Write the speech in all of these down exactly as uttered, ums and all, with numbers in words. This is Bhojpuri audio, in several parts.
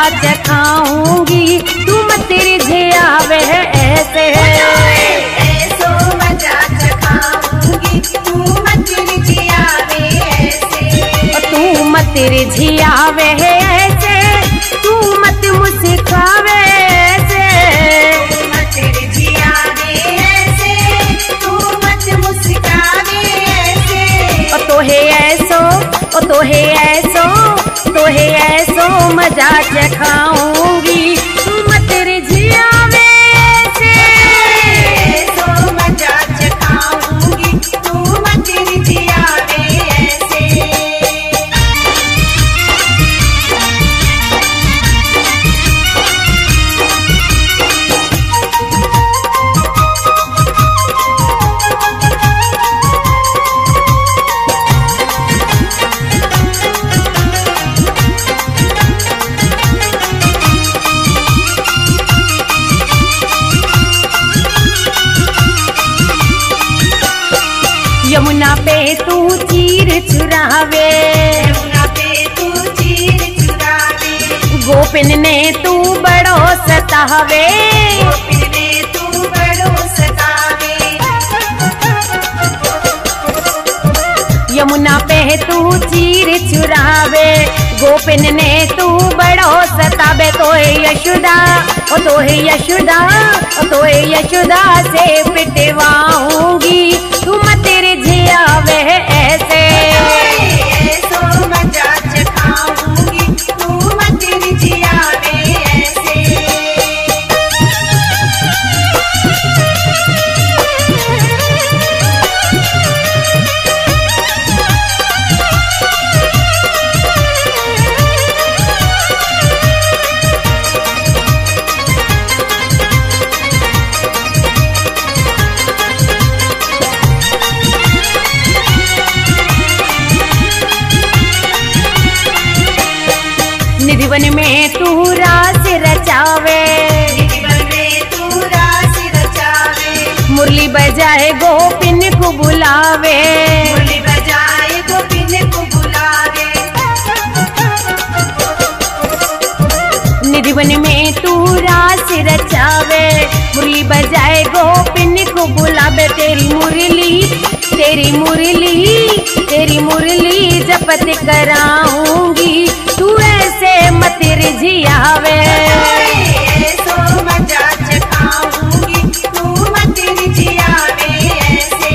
चखाऊंगी, तू मत रिझियावे ऐसे। ऐसो मजा चखाऊंगी, तू मत रिझियावे ऐसे। तू मत रिझियावे ऐसे, तू मत मुस्कावे ऐसे। तू मत रिझियावे ऐसे, तू मत मुस्कावे ऐसे। ओ तोहे ऐसो, ओ तोहे ऐसो, तोहे ऐसो मजा चखाऊंगी, तू मत रिझियावे ऐसे। ऐसो मजा चखाऊंगी, तू मत रिझियावे ऐसे। यमुना पे तू चीर चुरावे, यमुना पे तू चीर चुरावे। गोपिन ने तू बड़ो सतावे। गोपिन ने तू बड़ो सतावे। यमुना पे तू चीर चुरावे, गोपिन ने तू बड़ो सतावे। तोहे यशोदा, ओ तोहे यशोदा, ओ तोहे यशोदा से पिटवाऊंगी, तू मत रिझियावे ऐसे। ऐसो मजा चखाऊंगी, तू मत रिझियावे ऐसे। निधिवन में तू रास रचावे, निधिवन में तू रास रचावे। मुरली बजाए गोपिन को बुलावे। मुरली बजाए गोपिन को बुलावे। निधिवन में तू रास रचावे, मुरली बजाए गोपिन को बुलावे। तेरी मुरली, तेरी मुरली, तेरी मुरली जपत कराऊंगी, तू ऐसे मत रिझियावे। ऐसो मजा चखाऊंगी, तू मत रिझियावे ऐसे।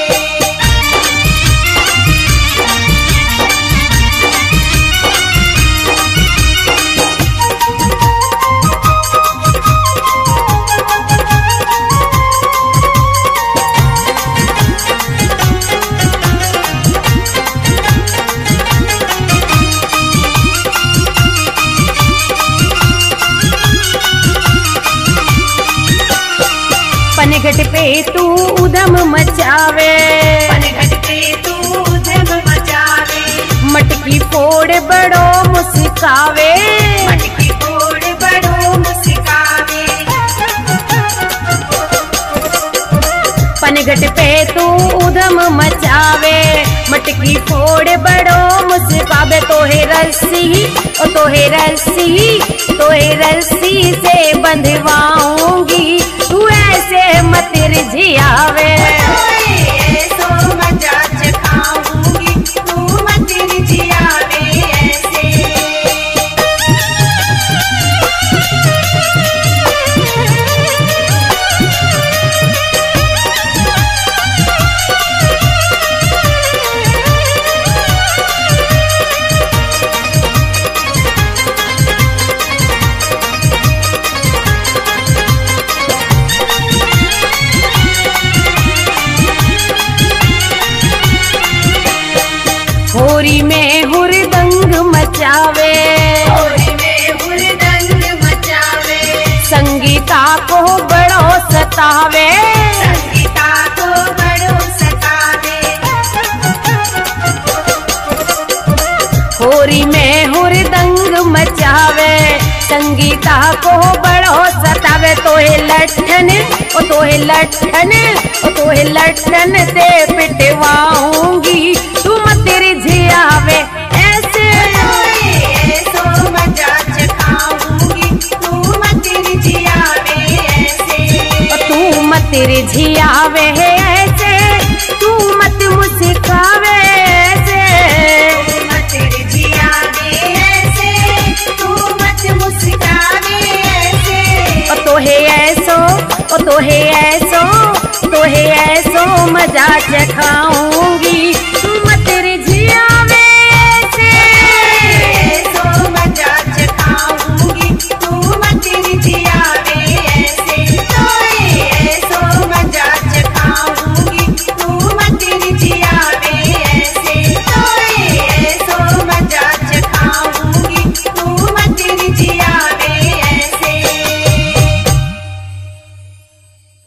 पनघट पे तू उधम मचावे, पनघट पे तू उधम मचावे। मटकी फोड़ बड़ो मुस्कावे। मटकी फोड़ बड़ो मुस्कावे। पनघट पे तू उधम मचावे, मटकी फोड़ बड़ो मुस्कावे। तोहे रस्सी, ओ तोहे रस्सी, तोहे रस्सी से बंधवाऊंगी, तू ऐसे मत रिझियावे। ऐसो मजा चखाऊंगी, तू मत रिझियावे ऐसे। होरी में हुरदंग मचावे, होरी में हुरदंग मचावे। संगीता को बड़ो सतावे। संगीता को बड़ो सतावे। होरी में हुरदंग मचावे, संगीता को बड़ो सतावे। तोहे लठन, ओ तोहे लठन, ओ तोहे लठन से पिटवाऊंगी, तू मत रिझियावे ऐसे। ऐसो मजा चखाऊंगी, रिझियावे ऐसे, तू मत मुस्कावे ऐसे। मत रिझियावे ऐसे, तू मत मुस्कावे ऐसे। ओ तोहे ऐसो, ओ तोहे ऐसो, तोहे ऐसो मजा चखाऊंगी,